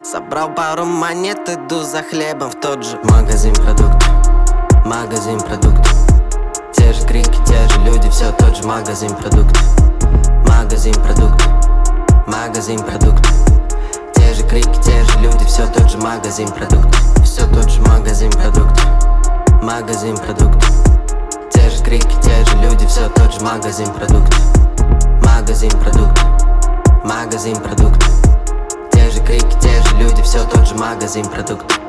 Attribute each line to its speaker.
Speaker 1: Собрал пару монет, иду за хлебом в тот же магазин продуктов. Магазин продуктов. Те же крики, те же люди, все тот же магазин продуктов. Магазин продуктов. Магазин продуктов. Те же крики, те же люди, все тот же магазин продуктов. Все тот же магазин продуктов. Магазин продуктов. Те же крики, те же люди, все тот же магазин продуктов. Магазин продуктов. Магазин продуктов. Те же крики, те же люди, все тот же магазин продуктов.